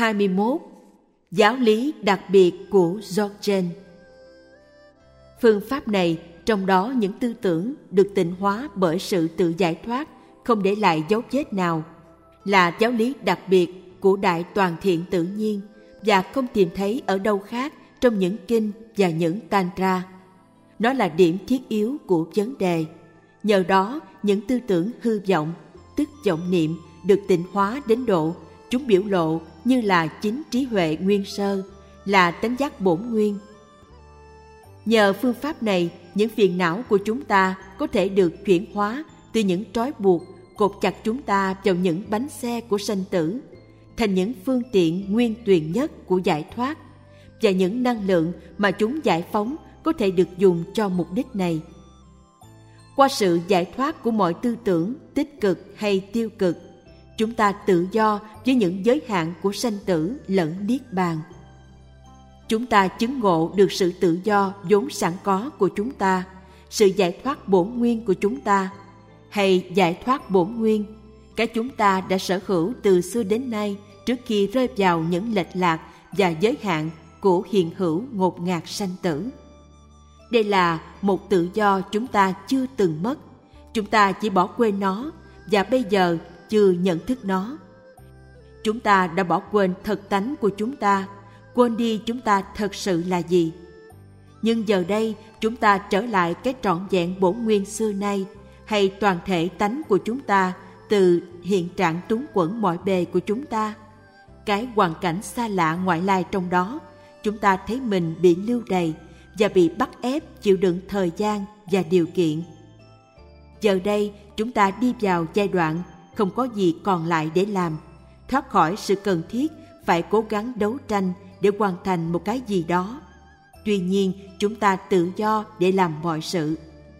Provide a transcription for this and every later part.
21. Giáo lý đặc biệt của Dzogchen. Phương pháp này, trong đó những tư tưởng được tịnh hóa bởi sự tự giải thoát, không để lại dấu vết nào, là giáo lý đặc biệt của Đại Toàn Thiện Tự Nhiên và không tìm thấy ở đâu khác trong những kinh và những tantra. Nó là điểm thiết yếu của vấn đề. Nhờ đó, những tư tưởng hư vọng, tức vọng niệm, được tịnh hóa đến độ chúng biểu lộ như là chính trí huệ nguyên sơ, là tánh giác bổn nguyên. Nhờ phương pháp này, những phiền não của chúng ta có thể được chuyển hóa từ những trói buộc cột chặt chúng ta vào những bánh xe của sanh tử, thành những phương tiện nguyên tuyền nhất của giải thoát, và những năng lượng mà chúng giải phóng có thể được dùng cho mục đích này. Qua sự giải thoát của mọi tư tưởng tích cực hay tiêu cực, chúng ta tự do với những giới hạn của sanh tử lẫn niết bàn. Chúng ta chứng ngộ được sự tự do vốn sẵn có của chúng ta, sự giải thoát bổn nguyên của chúng ta, hay giải thoát bổn nguyên, cái chúng ta đã sở hữu từ xưa đến nay trước khi rơi vào những lệch lạc và giới hạn của hiện hữu ngột ngạt sanh tử. Đây là một tự do chúng ta chưa từng mất, chúng ta chỉ bỏ quên nó và bây giờ chưa nhận thức nó. Chúng ta đã bỏ quên thật tánh của chúng ta, quên đi chúng ta thật sự là gì. Nhưng giờ đây chúng ta trở lại cái trọn vẹn bổn nguyên xưa nay, hay toàn thể tánh của chúng ta từ hiện trạng túng quẫn mọi bề của chúng ta. Cái hoàn cảnh xa lạ ngoại lai trong đó, chúng ta thấy mình bị lưu đày và bị bắt ép chịu đựng thời gian và điều kiện. Giờ đây chúng ta đi vào giai đoạn không có gì còn lại để làm, thoát khỏi sự cần thiết phải cố gắng đấu tranh để hoàn thành một cái gì đó. Tuy nhiên, chúng ta tự do để làm mọi sự.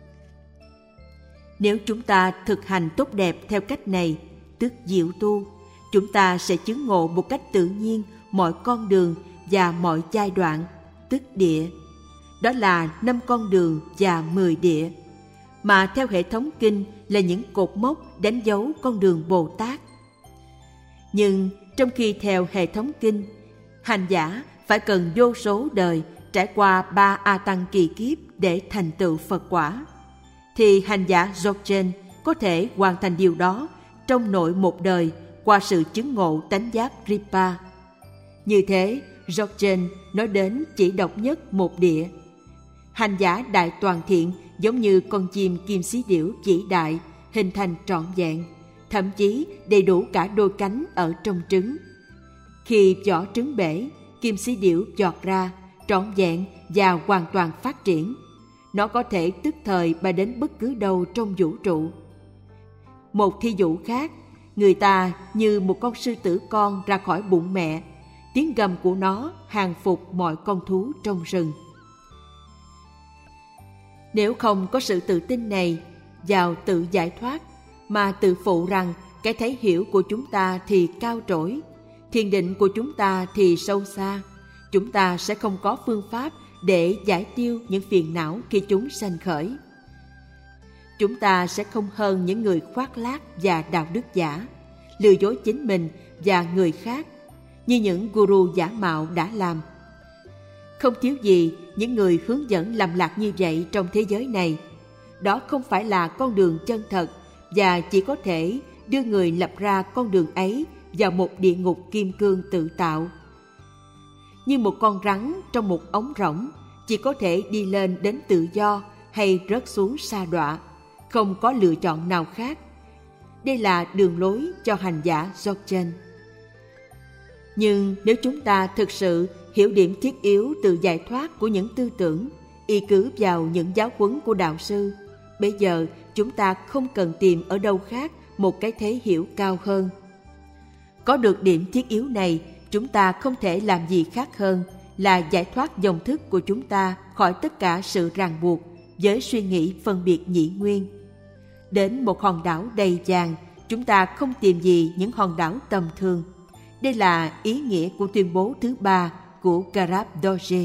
Nếu chúng ta thực hành tốt đẹp theo cách này, tức diệu tu, chúng ta sẽ chứng ngộ một cách tự nhiên mọi con đường và mọi giai đoạn, tức địa. Đó là 5 con đường và 10 địa, mà theo hệ thống kinh là những cột mốc đánh dấu con đường Bồ Tát. Nhưng trong khi theo hệ thống kinh, hành giả phải cần vô số đời trải qua 3 A Tăng kỳ kiếp để thành tựu Phật quả, thì hành giả Dzogchen có thể hoàn thành điều đó trong nội một đời qua sự chứng ngộ tánh giác Ripa. Như thế, Dzogchen nói đến chỉ độc nhất một địa. Hành giả đại toàn thiện giống như con chim kim xí điểu vĩ đại, hình thành trọn vẹn, thậm chí đầy đủ cả đôi cánh ở trong trứng. Khi vỏ trứng bể, kim xí điểu giọt ra, trọn vẹn và hoàn toàn phát triển. Nó có thể tức thời bay đến bất cứ đâu trong vũ trụ. Một thí dụ khác, người ta như một con sư tử con ra khỏi bụng mẹ, tiếng gầm của nó hàng phục mọi con thú trong rừng. Nếu không có sự tự tin này vào tự giải thoát, mà tự phụ rằng cái thấy hiểu của chúng ta thì cao trỗi, thiền định của chúng ta thì sâu xa, chúng ta sẽ không có phương pháp để giải tiêu những phiền não khi chúng sanh khởi. Chúng ta sẽ không hơn những người khoác lác và đạo đức giả, lừa dối chính mình và người khác, như những guru giả mạo đã làm. Không thiếu gì những người hướng dẫn lầm lạc như vậy trong thế giới này. Đó không phải là con đường chân thật và chỉ có thể đưa người lập ra con đường ấy vào một địa ngục kim cương tự tạo. Như một con rắn trong một ống rỗng, chỉ có thể đi lên đến tự do hay rớt xuống sa đọa, không có lựa chọn nào khác. Đây là đường lối cho hành giả Dzogchen. Nhưng nếu chúng ta thực sự hiểu điểm thiết yếu tự giải thoát của những tư tưởng, y cứ vào những giáo huấn của đạo sư, bây giờ chúng ta không cần tìm ở đâu khác một cái thế hiểu cao hơn. Có được điểm thiết yếu này, chúng ta không thể làm gì khác hơn là giải thoát dòng thức của chúng ta khỏi tất cả sự ràng buộc với suy nghĩ phân biệt nhị nguyên. Đến một hòn đảo đầy vàng, chúng ta không tìm gì những hòn đảo tầm thường. Đây là ý nghĩa của tuyên bố thứ 3 của Garab Dorje.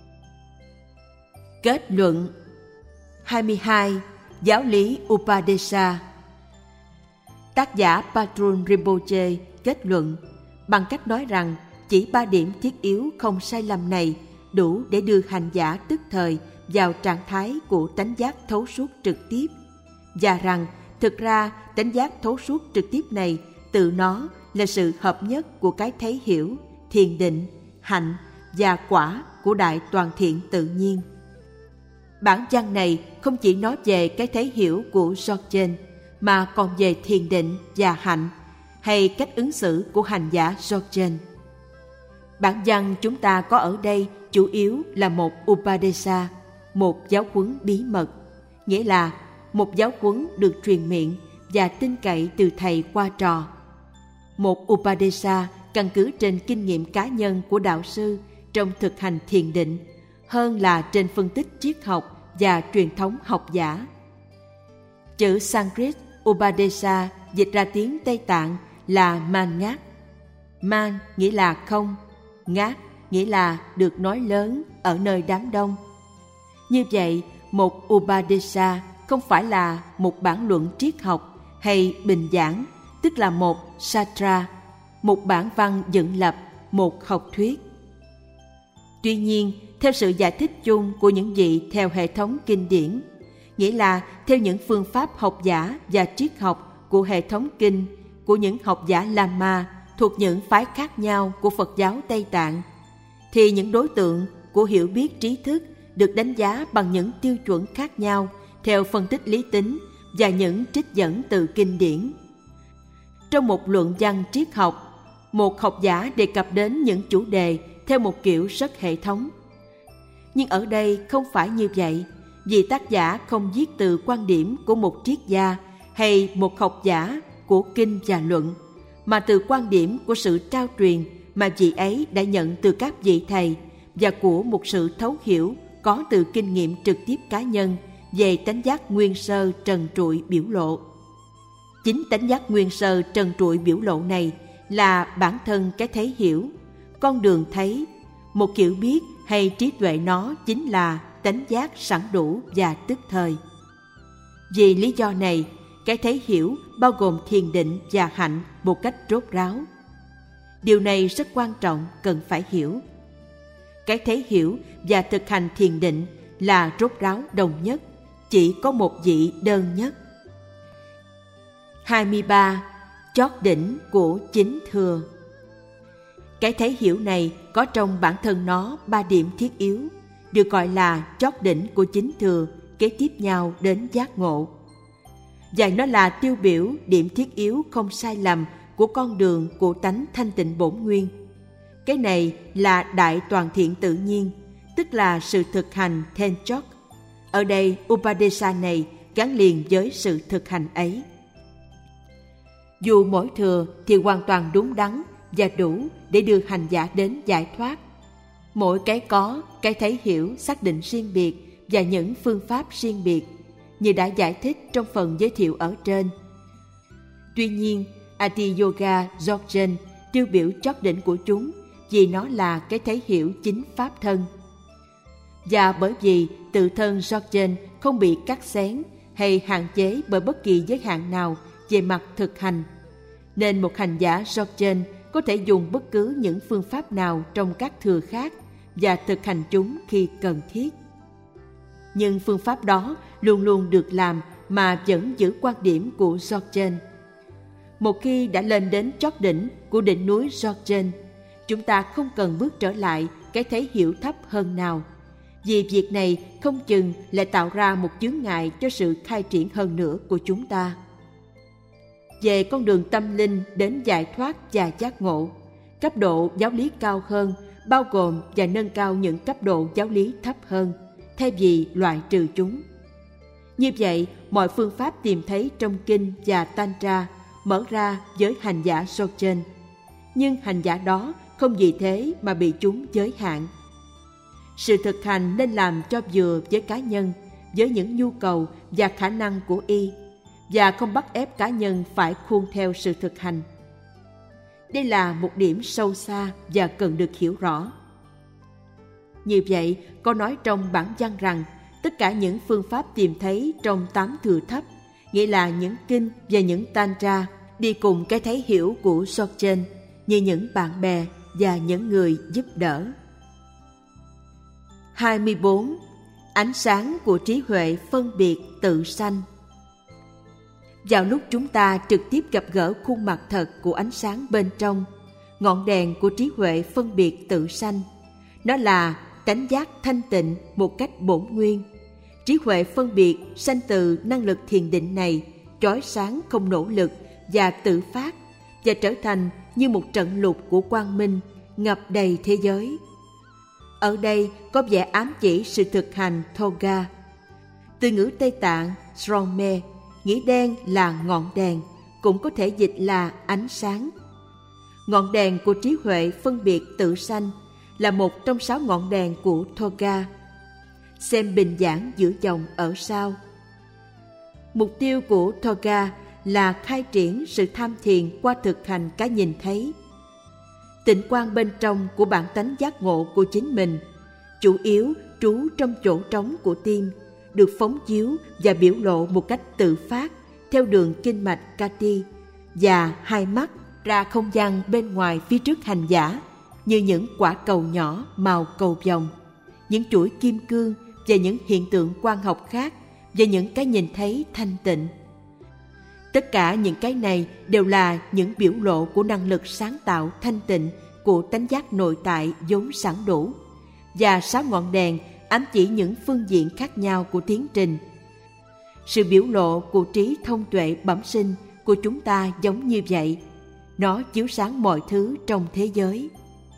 Kết luận 22. Giáo lý Upadesa. Tác giả Patrul Rinpoche kết luận bằng cách nói rằng chỉ 3 điểm thiết yếu không sai lầm này đủ để đưa hành giả tức thời vào trạng thái của tánh giác thấu suốt trực tiếp, và rằng thực ra tánh giác thấu suốt trực tiếp này tự nó là sự hợp nhất của cái thấy hiểu, thiền định, hạnh và quả của đại toàn thiện tự nhiên. Bản văn này không chỉ nói về cái thấy hiểu của Dzogchen mà còn về thiền định và hạnh hay cách ứng xử của hành giả Dzogchen. Bản văn chúng ta có ở đây chủ yếu là một Upadesa, một giáo huấn bí mật, nghĩa là một giáo huấn được truyền miệng và tin cậy từ thầy qua trò. Một Upadesa căn cứ trên kinh nghiệm cá nhân của đạo sư trong thực hành thiền định hơn là trên phân tích triết học và truyền thống học giả. Chữ Sanskrit Upadesa dịch ra tiếng Tây Tạng là man ngát. Man nghĩa là không, ngát nghĩa là được nói lớn ở nơi đám đông. Như vậy, một Upadesa không phải là một bản luận triết học hay bình giảng, tức là một Sastra, một bản văn dựng lập, một học thuyết. Tuy nhiên, theo sự giải thích chung của những vị theo hệ thống kinh điển, nghĩa là theo những phương pháp học giả và triết học của hệ thống kinh của những học giả Lama thuộc những phái khác nhau của Phật giáo Tây Tạng, thì những đối tượng của hiểu biết trí thức được đánh giá bằng những tiêu chuẩn khác nhau theo phân tích lý tính và những trích dẫn từ kinh điển. Trong một luận văn triết học, một học giả đề cập đến những chủ đề theo một kiểu rất hệ thống. Nhưng ở đây không phải như vậy, vì tác giả không viết từ quan điểm của một triết gia hay một học giả của kinh và luận, mà từ quan điểm của sự trao truyền mà vị ấy đã nhận từ các vị thầy và của một sự thấu hiểu có từ kinh nghiệm trực tiếp cá nhân về tánh giác nguyên sơ trần trụi biểu lộ. Chính tánh giác nguyên sơ trần trụi biểu lộ này là bản thân cái thấy hiểu, con đường thấy, một kiểu biết hay trí tuệ nó chính là tánh giác sẵn đủ và tức thời. Vì lý do này, cái thấy hiểu bao gồm thiền định và hạnh một cách rốt ráo. Điều này rất quan trọng, cần phải hiểu. Cái thấy hiểu và thực hành thiền định là rốt ráo đồng nhất, chỉ có một vị đơn nhất. 23. Chót đỉnh của chính thừa. Cái thấy hiểu này có trong bản thân nó 3 điểm thiết yếu, được gọi là chót đỉnh của chính thừa kế tiếp nhau đến giác ngộ. Và nó là tiêu biểu điểm thiết yếu không sai lầm của con đường của tánh thanh tịnh bổn nguyên. Cái này là đại toàn thiện tự nhiên, tức là sự thực hành then chót. Ở đây Upadesa này gắn liền với sự thực hành ấy. Dù mỗi thừa thì hoàn toàn đúng đắn và đủ để đưa hành giả đến giải thoát. Mỗi cái có, cái thấy hiểu xác định riêng biệt và những phương pháp riêng biệt, như đã giải thích trong phần giới thiệu ở trên. Tuy nhiên, Adi-yoga Dzogchen tiêu biểu chót đỉnh của chúng vì nó là cái thấy hiểu chính pháp thân. Và bởi vì tự thân Dzogchen không bị cắt xén hay hạn chế bởi bất kỳ giới hạn nào về mặt thực hành, nên một hành giả Dzogchen có thể dùng bất cứ những phương pháp nào trong các thừa khác và thực hành chúng khi cần thiết. Nhưng phương pháp đó luôn luôn được làm mà vẫn giữ quan điểm của Dzogchen. Một khi đã lên đến chót đỉnh của đỉnh núi Dzogchen, chúng ta không cần bước trở lại cái thấy hiểu thấp hơn nào, vì việc này không chừng lại tạo ra một chướng ngại cho sự khai triển hơn nữa của chúng ta. Về con đường tâm linh đến giải thoát và giác ngộ, cấp độ giáo lý cao hơn bao gồm và nâng cao những cấp độ giáo lý thấp hơn, thay vì loại trừ chúng. Như vậy, mọi phương pháp tìm thấy trong kinh và Tantra mở ra với hành giả Dzogchen, nhưng hành giả đó không vì thế mà bị chúng giới hạn. Sự thực hành nên làm cho vừa với cá nhân, với những nhu cầu và khả năng của y, và không bắt ép cá nhân phải khuôn theo sự thực hành. Đây là một điểm sâu xa và cần được hiểu rõ. Như vậy, có nói trong bản văn rằng tất cả những phương pháp tìm thấy trong 8 thừa thấp, nghĩa là những kinh và những Tantra, đi cùng cái thấy hiểu của Dzogchen như những bạn bè, và những người giúp đỡ. 24. Ánh sáng của trí huệ phân biệt tự sanh. Vào lúc chúng ta trực tiếp gặp gỡ khuôn mặt thật của ánh sáng bên trong, ngọn đèn của trí huệ phân biệt tự sanh, nó là tánh giác thanh tịnh một cách bổn nguyên. Trí huệ phân biệt sanh từ năng lực thiền định này, chói sáng không nỗ lực và tự phát, và trở thành như một trận lục của quang minh ngập đầy thế giới. Ở đây có vẻ ám chỉ sự thực hành Thoga. Từ ngữ Tây Tạng Strongme nghĩa đen là ngọn đèn, cũng có thể dịch là ánh sáng. Ngọn đèn của trí huệ phân biệt tự sanh là một trong 6 ngọn đèn của Thoga. Xem bình giảng giữa dòng ở sau. Mục tiêu của Thoga là khai triển sự tham thiền qua thực hành cái nhìn thấy. Tịnh quang bên trong của bản tánh giác ngộ của chính mình, chủ yếu trú trong chỗ trống của tim, được phóng chiếu và biểu lộ một cách tự phát theo đường kinh mạch Kati và hai mắt ra không gian bên ngoài phía trước hành giả, như những quả cầu nhỏ màu cầu vồng, những chuỗi kim cương và những hiện tượng quang học khác, và những cái nhìn thấy thanh tịnh. Tất cả những cái này đều là những biểu lộ của năng lực sáng tạo thanh tịnh của tánh giác nội tại vốn sẵn đủ, và 6 ngọn đèn ám chỉ những phương diện khác nhau của tiến trình. Sự biểu lộ của trí thông tuệ bẩm sinh của chúng ta giống như vậy. Nó chiếu sáng mọi thứ trong thế giới.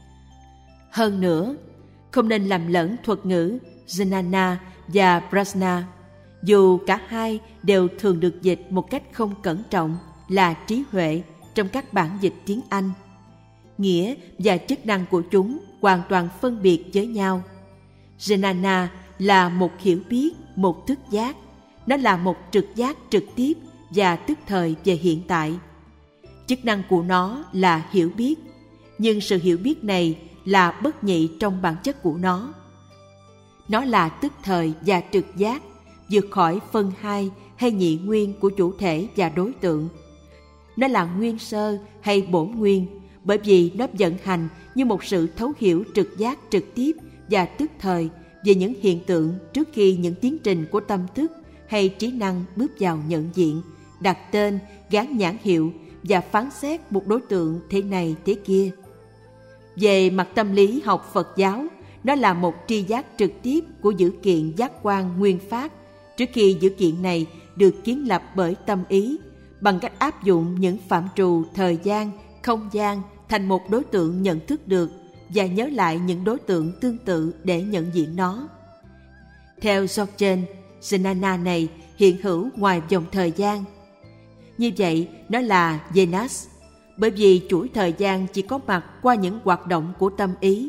Hơn nữa, không nên làm lẫn thuật ngữ Jnana và Prajna, dù cả hai đều thường được dịch một cách không cẩn trọng là trí huệ trong các bản dịch tiếng Anh. Nghĩa và chức năng của chúng hoàn toàn phân biệt với nhau. Jnana là một hiểu biết, một thức giác. Nó là một trực giác trực tiếp và tức thời về hiện tại. Chức năng của nó là hiểu biết, nhưng sự hiểu biết này là bất nhị trong bản chất của nó. Nó là tức thời và trực giác, vượt khỏi phân hai hay nhị nguyên của chủ thể và đối tượng. Nó là nguyên sơ hay bổn nguyên, bởi vì nó vận hành như một sự thấu hiểu trực giác trực tiếp và tức thời về những hiện tượng trước khi những tiến trình của tâm thức hay trí năng bước vào nhận diện, đặt tên, gán nhãn hiệu và phán xét một đối tượng thế này thế kia. Về mặt tâm lý học Phật giáo, nó là một tri giác trực tiếp của dữ kiện giác quan nguyên phát, trước khi dữ kiện này được kiến lập bởi tâm ý, bằng cách áp dụng những phạm trù thời gian, không gian thành một đối tượng nhận thức được và nhớ lại những đối tượng tương tự để nhận diện nó. Theo Dzogchen, Jnana này hiện hữu ngoài vòng thời gian. Như vậy, nó là Venas, bởi vì chuỗi thời gian chỉ có mặt qua những hoạt động của tâm ý.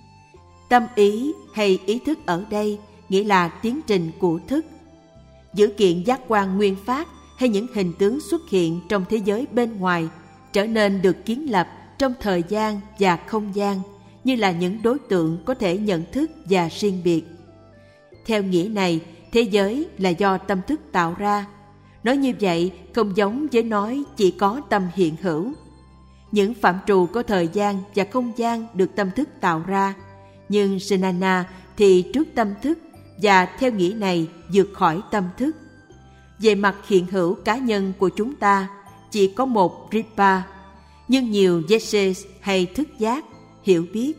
Tâm ý hay ý thức ở đây nghĩa là tiến trình của thức. Dữ kiện giác quan nguyên phát hay những hình tướng xuất hiện trong thế giới bên ngoài trở nên được kiến lập trong thời gian và không gian như là những đối tượng có thể nhận thức và riêng biệt. Theo nghĩa này, thế giới là do tâm thức tạo ra. Nói như vậy không giống với nói chỉ có tâm hiện hữu. Những phạm trù có thời gian và không gian được tâm thức tạo ra, nhưng Jnana thì trước tâm thức và theo nghĩa này vượt khỏi tâm thức. Về mặt hiện hữu cá nhân của chúng ta chỉ có một Ripa, nhưng nhiều Yeses hay thức giác, hiểu biết.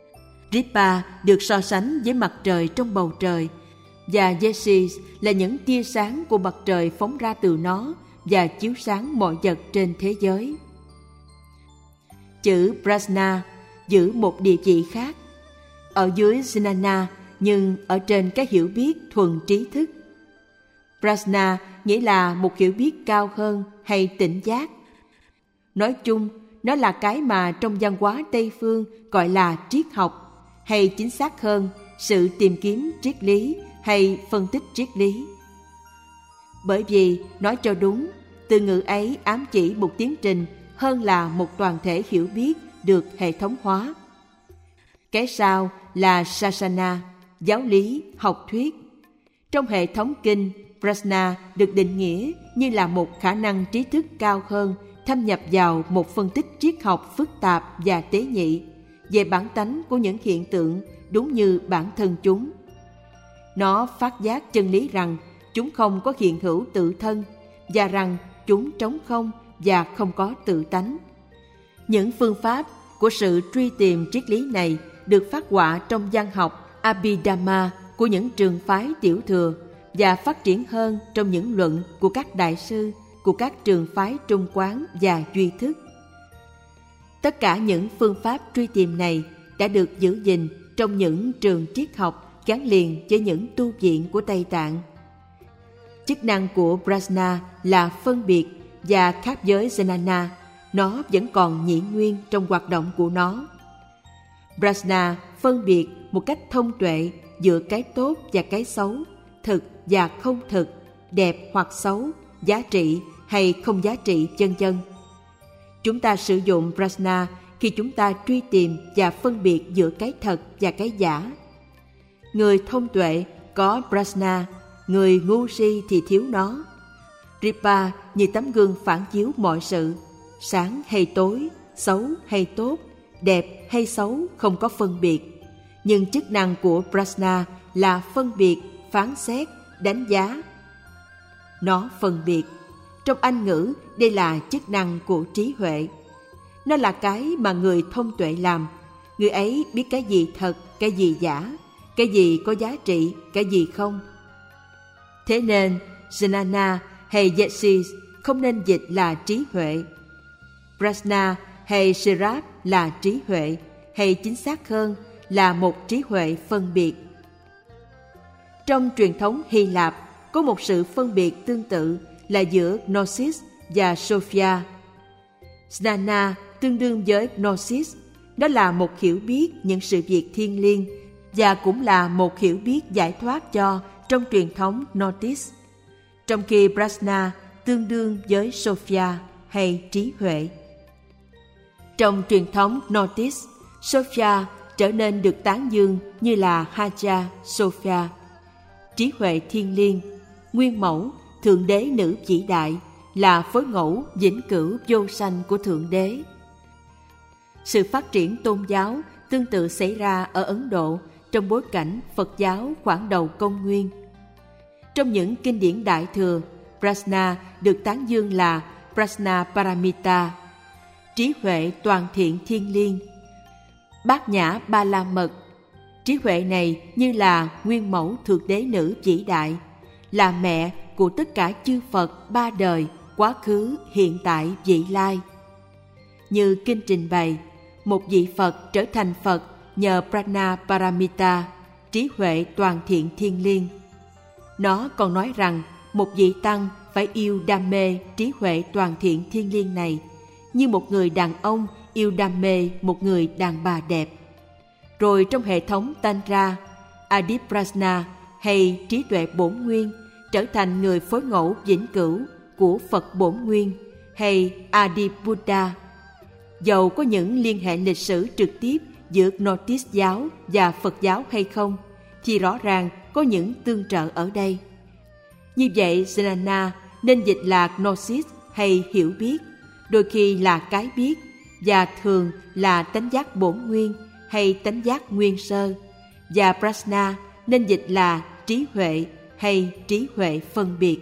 Ripa được so sánh với mặt trời trong bầu trời, và Yeses là những tia sáng của mặt trời phóng ra từ nó và chiếu sáng mọi vật trên thế giới. Chữ Prajna giữ một địa vị khác, ở dưới Jnana nhưng ở trên cái hiểu biết thuần trí thức. Prajna nghĩa là một hiểu biết cao hơn hay tỉnh giác. Nói chung, nó là cái mà trong văn hóa Tây phương gọi là triết học, hay chính xác hơn, sự tìm kiếm triết lý hay phân tích triết lý. Bởi vì, nói cho đúng, từ ngữ ấy ám chỉ một tiến trình hơn là một toàn thể hiểu biết được hệ thống hóa. Cái sau là Sasana, giáo lý, học thuyết. Trong hệ thống kinh, Prajna được định nghĩa như là một khả năng trí thức cao hơn thâm nhập vào một phân tích triết học phức tạp và tế nhị, về bản tánh của những hiện tượng đúng như bản thân chúng. Nó phát giác chân lý rằng chúng không có hiện hữu tự thân và rằng chúng trống không và không có tự tánh. Những phương pháp của sự truy tìm triết lý này được phát họa trong văn học Abhidhamma của những trường phái tiểu thừa và phát triển hơn trong những luận của các đại sư của các trường phái Trung Quán và Duy Thức. Tất cả những phương pháp truy tìm này đã được giữ gìn trong những trường triết học gắn liền với những tu viện của Tây Tạng. Chức năng của Prajna là phân biệt và khác với Jnana, nó vẫn còn nhị nguyên trong hoạt động của nó. Prajna phân biệt một cách thông tuệ giữa cái tốt và cái xấu, thực và không thực, đẹp hoặc xấu, giá trị hay không giá trị, vân vân. Chúng ta sử dụng Prajna khi chúng ta truy tìm và phân biệt giữa cái thật và cái giả. Người thông tuệ có Prajna, người ngu si thì thiếu nó. Ripa như tấm gương phản chiếu mọi sự, sáng hay tối, xấu hay tốt, đẹp hay xấu không có phân biệt. Nhưng chức năng của Prajna là phân biệt, phán xét, đánh giá. Nó phân biệt. Trong Anh ngữ, đây là chức năng của trí huệ. Nó là cái mà người thông tuệ làm. Người ấy biết cái gì thật, cái gì giả, cái gì có giá trị, cái gì không. Thế nên, Jnana hay Yetsis không nên dịch là trí huệ. Prajna hay Sirap là trí huệ, hay chính xác hơn là một trí huệ phân biệt. Trong truyền thống Hy Lạp, có một sự phân biệt tương tự là giữa Gnosis và Sophia. Jnana tương đương với Gnosis, đó là một hiểu biết những sự việc thiêng liêng và cũng là một hiểu biết giải thoát cho trong truyền thống Gnosis, trong khi Prajna tương đương với Sophia hay trí huệ. Trong truyền thống Gnosis, Sophia trở nên được tán dương như là Haja Sophia, trí huệ thiêng liêng, nguyên mẫu, thượng đế nữ vĩ đại, là phối ngẫu vĩnh cửu vô sanh của thượng đế. Sự phát triển tôn giáo tương tự xảy ra ở Ấn Độ trong bối cảnh Phật giáo khoảng đầu công nguyên. Trong những kinh điển Đại Thừa, Prajna được tán dương là Prajna Paramita, trí huệ toàn thiện thiên liêng. Bát Nhã Ba La Mật, trí huệ này như là nguyên mẫu thượng đế nữ vĩ đại, là mẹ của tất cả chư Phật ba đời, quá khứ, hiện tại, vị lai. Như kinh trình bày, một vị Phật trở thành Phật nhờ Prajna Paramita, trí huệ toàn thiện thiên liêng. Nó còn nói rằng một vị Tăng phải yêu đam mê trí huệ toàn thiện thiên liêng này, như một người đàn ông yêu đam mê một người đàn bà đẹp. Rồi trong hệ thống Tantra, Adiprajna hay trí tuệ bổn nguyên trở thành người phối ngẫu vĩnh cửu của Phật bổn nguyên hay Adibuddha. Dầu có những liên hệ lịch sử trực tiếp giữa Gnosis giáo và Phật giáo hay không, thì rõ ràng có những tương trợ ở đây. Như vậy, Jnana nên dịch là Gnosis hay hiểu biết, đôi khi là cái biết, và thường là tánh giác bổn nguyên hay tánh giác nguyên sơ, và Prajna nên dịch là trí huệ hay trí huệ phân biệt.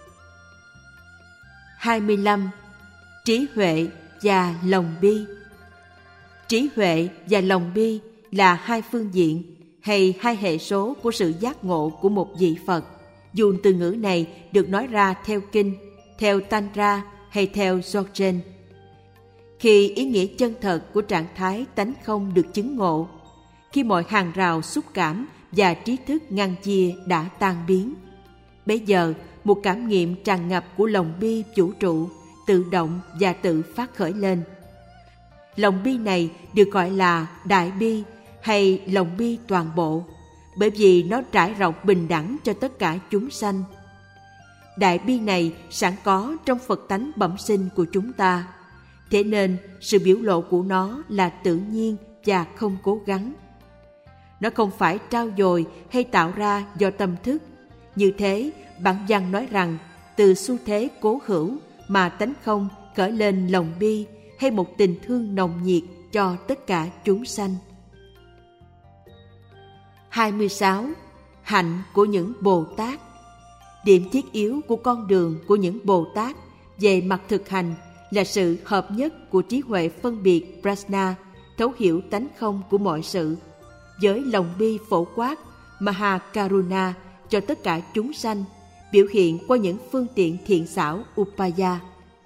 25. Trí huệ và lòng bi. Trí huệ và lòng bi là hai phương diện hay hai hệ số của sự giác ngộ của một vị Phật, dù từ ngữ này được nói ra theo kinh, theo Tantra hay theo Dzogchen. Khi ý nghĩa chân thật của trạng thái tánh không được chứng ngộ, khi mọi hàng rào xúc cảm và trí thức ngăn chia đã tan biến, bấy giờ một cảm nghiệm tràn ngập của lòng bi vũ trụ tự động và tự phát khởi lên. Lòng bi này được gọi là đại bi hay lòng bi toàn bộ, bởi vì nó trải rộng bình đẳng cho tất cả chúng sanh. Đại bi này sẵn có trong Phật tánh bẩm sinh của chúng ta, thế nên sự biểu lộ của nó là tự nhiên và không cố gắng. Nó không phải trao dồi hay tạo ra do tâm thức. Như thế, bản văn nói rằng từ xu thế cố hữu mà tánh không khởi lên lòng bi hay một tình thương nồng nhiệt cho tất cả chúng sanh. 26. Hạnh của những Bồ Tát. Điểm thiết yếu của con đường của những Bồ Tát về mặt thực hành là sự hợp nhất của trí huệ phân biệt prajna, thấu hiểu tánh không của mọi sự, với lòng bi phổ quát Mahakaruna cho tất cả chúng sanh, biểu hiện qua những phương tiện thiện xảo upaya.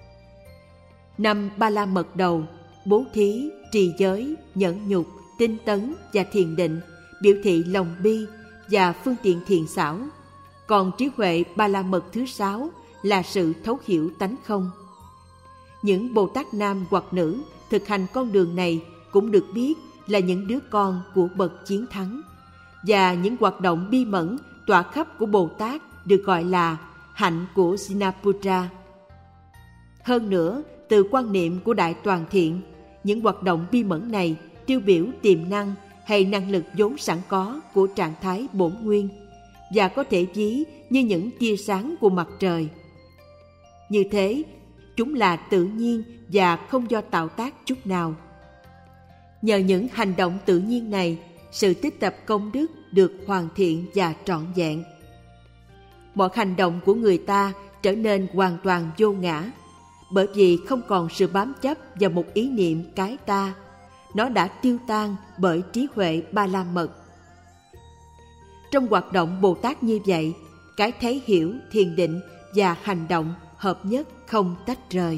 5 ba la mật đầu: bố thí, trì giới, nhẫn nhục, tinh tấn và thiền định biểu thị lòng bi và phương tiện thiện xảo. Còn trí huệ ba la mật thứ 6 là sự thấu hiểu tánh không. Những Bồ Tát nam hoặc nữ thực hành con đường này cũng được biết là những đứa con của bậc chiến thắng, và những hoạt động bi mẫn tỏa khắp của Bồ Tát được gọi là hạnh của Sinaputra. Hơn nữa, từ quan niệm của Đại Toàn Thiện, những hoạt động bi mẫn này tiêu biểu tiềm năng hay năng lực vốn sẵn có của trạng thái bổn nguyên, và có thể ví như những tia sáng của mặt trời. Như thế, chúng là tự nhiên và không do tạo tác chút nào. Nhờ những hành động tự nhiên này, sự tích tập công đức được hoàn thiện và trọn vẹn. Mọi hành động của người ta trở nên hoàn toàn vô ngã, bởi vì không còn sự bám chấp vào một ý niệm cái ta. Nó đã tiêu tan bởi trí huệ ba la mật. Trong hoạt động Bồ Tát như vậy, cái thấy hiểu, thiền định và hành động hợp nhất không tách rời.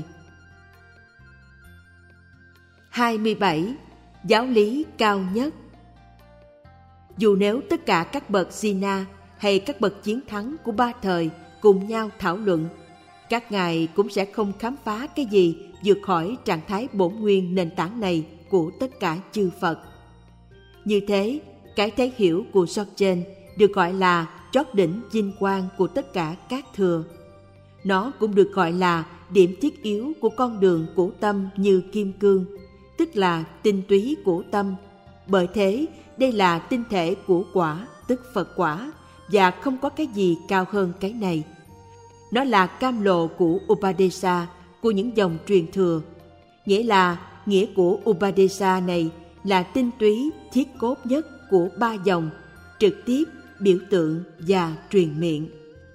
27. Giáo lý cao nhất. Dù nếu tất cả các bậc Jina hay các bậc chiến thắng của ba thời cùng nhau thảo luận, các ngài cũng sẽ không khám phá cái gì vượt khỏi trạng thái bổn nguyên nền tảng này của tất cả chư Phật. Như thế, cái thấy hiểu của Dzogchen được gọi là chót đỉnh vinh quang của tất cả các thừa. Nó cũng được gọi là điểm thiết yếu của con đường của tâm như kim cương, tức là tinh túy của tâm. Bởi thế, đây là tinh thể của quả, tức Phật quả, và không có cái gì cao hơn cái này. Nó là cam lộ của Upadesa, của những dòng truyền thừa. Nghĩa của Upadesa này là tinh túy thiết cốt nhất của ba dòng, trực tiếp, biểu tượng và truyền miệng.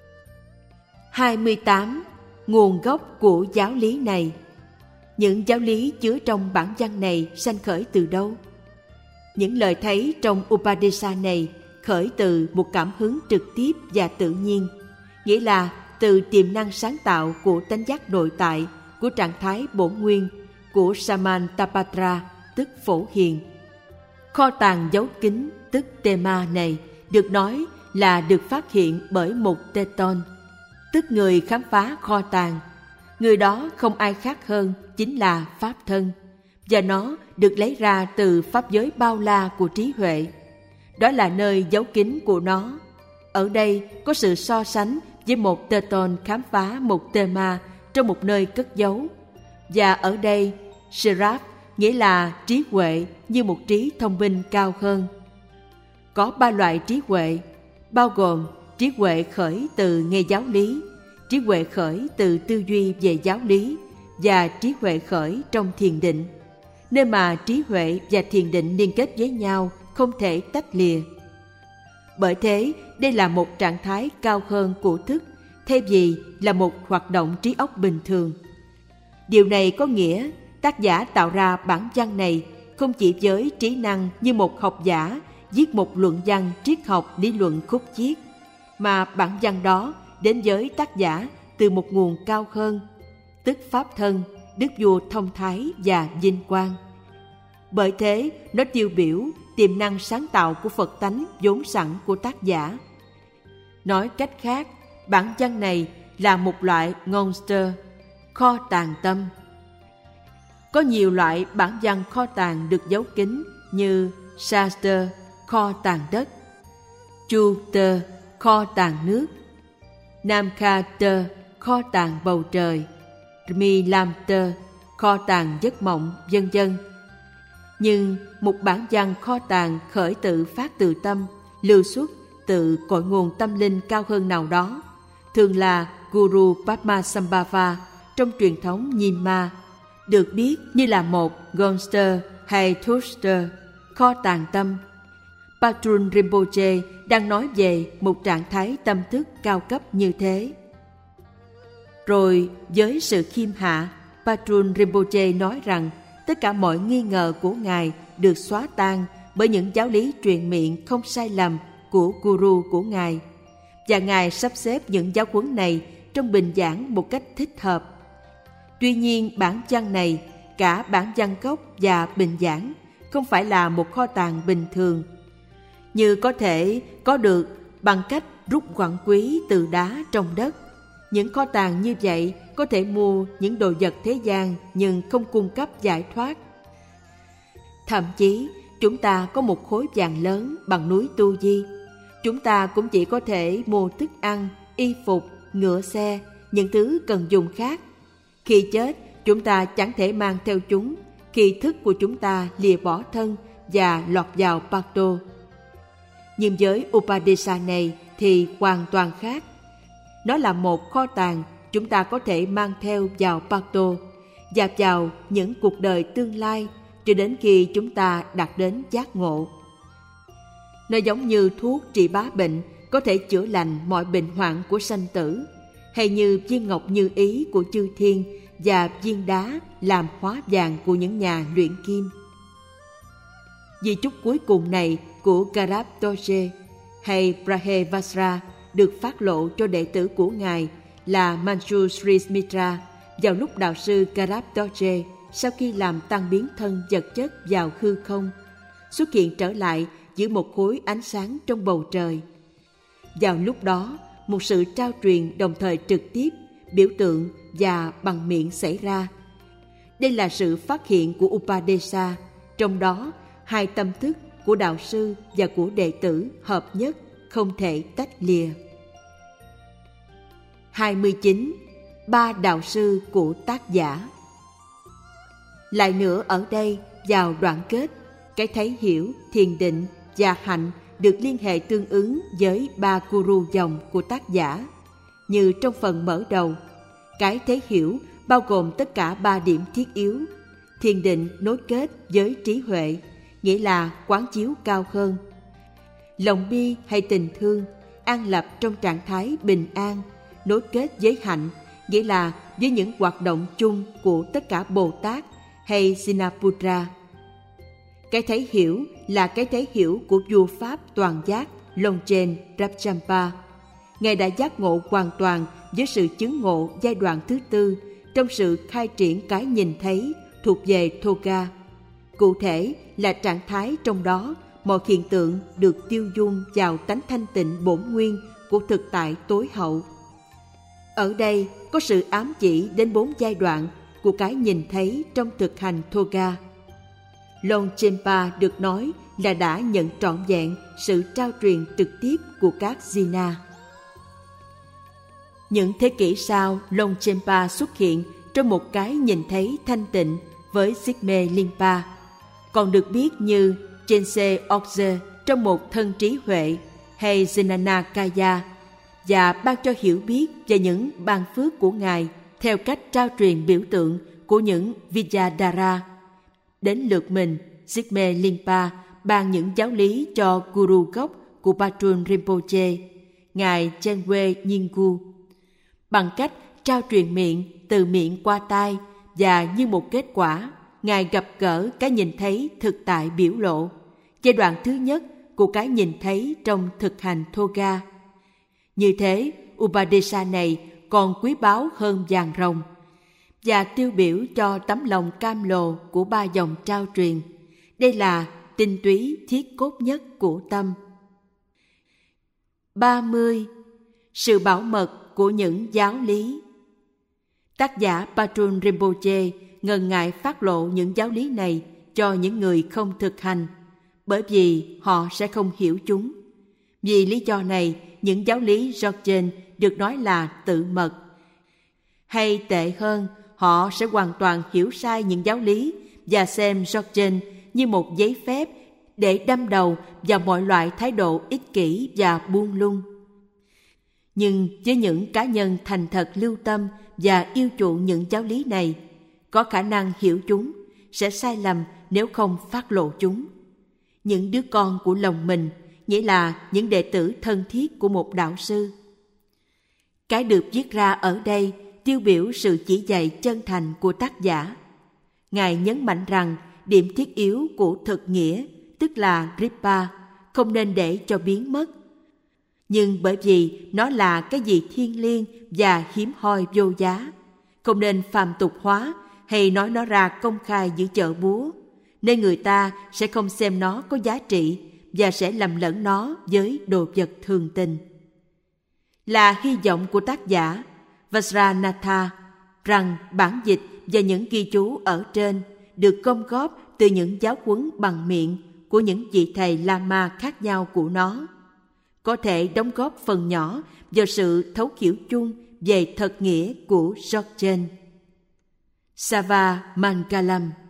28. Nguồn gốc của giáo lý này. Những giáo lý chứa trong bản văn này sanh khởi từ đâu? Những lời thấy trong Upadesa này khởi từ một cảm hứng trực tiếp và tự nhiên, nghĩa là từ tiềm năng sáng tạo của tánh giác nội tại, của trạng thái bổn nguyên, của Samantapatra, tức phổ hiền. Kho tàng giấu kín, tức Tema này, được nói là được phát hiện bởi một Teton, tức người khám phá kho tàng. Người đó không ai khác hơn chính là Pháp Thân, và nó được lấy ra từ pháp giới bao la của trí huệ. Đó là nơi giấu kín của nó. Ở đây có sự so sánh với một Teton khám phá một Tema trong một nơi cất giấu. Và ở đây, Sraf nghĩa là trí huệ như một trí thông minh cao hơn. Có 3 loại trí huệ, bao gồm trí huệ khởi từ nghe giáo lý, trí huệ khởi từ tư duy về giáo lý và trí huệ khởi trong thiền định, nơi mà trí huệ và thiền định liên kết với nhau, không thể tách lìa. Bởi thế, đây là một trạng thái cao hơn của thức, thay vì là một hoạt động trí óc bình thường. Điều này có nghĩa tác giả tạo ra bản văn này không chỉ với trí năng như một học giả viết một luận văn triết học lý luận khúc chiết, mà bản văn đó đến với tác giả từ một nguồn cao hơn, tức Pháp Thân, Đức Vua thông thái và vinh quang. Bởi thế, nó tiêu biểu tiềm năng sáng tạo của Phật tánh vốn sẵn của tác giả. Nói cách khác, bản văn này là một loại monster, kho tàng tâm. Có nhiều loại bản văn kho tàng được giấu kín như Shastra, kho tàng đất, Chuta, kho tàng nước, Namkhata, kho tàng bầu trời, Milamta, kho tàng giấc mộng, vân vân. Nhưng một bản văn kho tàng khởi tự phát từ tâm, lưu xuất từ cội nguồn tâm linh cao hơn nào đó, thường là Guru Padmasambhava trong truyền thống Nyingma, được biết như là một Gonster hay Thuster, kho tàng tâm. Patrul Rinpoche đang nói về một trạng thái tâm thức cao cấp như thế. Rồi với sự khiêm hạ, Patrul Rinpoche nói rằng tất cả mọi nghi ngờ của Ngài được xóa tan bởi những giáo lý truyền miệng không sai lầm của Guru của Ngài, và Ngài sắp xếp những giáo huấn này trong bình giảng một cách thích hợp. Tuy nhiên, bản văn này, cả bản văn gốc và bình giảng, không phải là một kho tàng bình thường, như có thể có được bằng cách rút quặng quý từ đá trong đất. Những kho tàng như vậy có thể mua những đồ vật thế gian nhưng không cung cấp giải thoát. Thậm chí, chúng ta có một khối vàng lớn bằng núi Tu Di. Chúng ta cũng chỉ có thể mua thức ăn, y phục, ngựa xe, những thứ cần dùng khác. Khi chết, chúng ta chẳng thể mang theo chúng khi thức của chúng ta lìa bỏ thân và lọt vào Pakto. Nhưng với Upadesa này thì hoàn toàn khác. Nó là một kho tàng chúng ta có thể mang theo vào Pakto và vào những cuộc đời tương lai cho đến khi chúng ta đạt đến giác ngộ. Nó giống như thuốc trị bá bệnh có thể chữa lành mọi bệnh hoạn của sanh tử, hay như viên ngọc như ý của chư thiên và viên đá làm hóa vàng của những nhà luyện kim. Di chúc cuối cùng này của Karab Dorje hay Brahevajra được phát lộ cho đệ tử của Ngài là Manju Sri Mitra vào lúc đạo sư Karab Dorje sau khi làm tăng biến thân vật chất vào hư không, xuất hiện trở lại giữa một khối ánh sáng trong bầu trời. Vào lúc đó, một sự trao truyền đồng thời trực tiếp, biểu tượng và bằng miệng xảy ra. Đây là sự phát hiện của Upadesa, trong đó hai tâm thức của đạo sư và của đệ tử hợp nhất, không thể tách lìa. 29. Ba đạo sư của tác giả. Lại nữa ở đây, vào đoạn kết, cái thấy hiểu, thiền định và hạnh được liên hệ tương ứng với ba guru dòng của tác giả. Như trong phần mở đầu, cái thấy hiểu bao gồm tất cả ba điểm thiết yếu. Thiền định nối kết với trí huệ, nghĩa là quán chiếu cao hơn. Lòng bi hay tình thương, an lập trong trạng thái bình an, nối kết với hạnh, nghĩa là với những hoạt động chung của tất cả Bồ Tát hay Sinaputra. Cái thấy hiểu là cái thấy hiểu của vua Pháp toàn giác Longchen Rabchampa. Ngài đã giác ngộ hoàn toàn với sự chứng ngộ giai đoạn thứ tư trong sự khai triển cái nhìn thấy thuộc về Thoga. Cụ thể là trạng thái trong đó mọi hiện tượng được tiêu dung vào tánh thanh tịnh bổn nguyên của thực tại tối hậu. Ở đây có sự ám chỉ đến 4 giai đoạn của cái nhìn thấy trong thực hành Thoga. Longchenpa được nói là đã nhận trọn vẹn sự trao truyền trực tiếp của các Jina. Những thế kỷ sau, Longchenpa xuất hiện trong một cái nhìn thấy thanh tịnh với Sigme Limpa, còn được biết như Chense Ogze trong một thân trí huệ hay Zenanakaya, và ban cho hiểu biết về những ban phước của Ngài theo cách trao truyền biểu tượng của những Vijayadhara. Đến lượt mình, Sigme Limpa ban những giáo lý cho Guru gốc của Patrul Rinpoche, Ngài Chenwe Nyingku, bằng cách trao truyền miệng từ miệng qua tai, và như một kết quả, Ngài gặp gỡ cái nhìn thấy thực tại biểu lộ, giai đoạn thứ nhất của cái nhìn thấy trong thực hành Thoga. Như thế, Upadesa này còn quý báu hơn vàng rồng, và tiêu biểu cho tấm lòng cam lồ của ba dòng trao truyền. Đây là tinh túy thiết cốt nhất của tâm. 30. Sự bảo mật của những giáo lý. Tác giả Patrul Rinpoche ngần ngại phát lộ những giáo lý này cho những người không thực hành, bởi vì họ sẽ không hiểu chúng. Vì lý do này, những giáo lý Dzogchen được nói là tự mật. Hay tệ hơn, họ sẽ hoàn toàn hiểu sai những giáo lý và xem Dzogchen như một giấy phép để đâm đầu vào mọi loại thái độ ích kỷ và buông lung. Nhưng với những cá nhân thành thật lưu tâm và yêu chuộng những giáo lý này, có khả năng hiểu chúng, sẽ sai lầm nếu không phát lộ chúng. Những đứa con của lòng mình, nghĩa là những đệ tử thân thiết của một đạo sư. Cái được viết ra ở đây tiêu biểu sự chỉ dạy chân thành của tác giả. Ngài nhấn mạnh rằng điểm thiết yếu của thực nghĩa, tức là Kripa, không nên để cho biến mất. Nhưng bởi vì nó là cái gì thiêng liêng và hiếm hoi vô giá, không nên phàm tục hóa hay nói nó ra công khai giữa chợ búa, nên người ta sẽ không xem nó có giá trị và sẽ lầm lẫn nó với đồ vật thường tình. Là hy vọng của tác giả Vajranatha rằng bản dịch và những ghi chú ở trên được gom góp từ những giáo huấn bằng miệng của những vị thầy Lama khác nhau của nó, có thể đóng góp phần nhỏ vào sự thấu hiểu chung về thật nghĩa của Dzogchen. Sava Mangalam.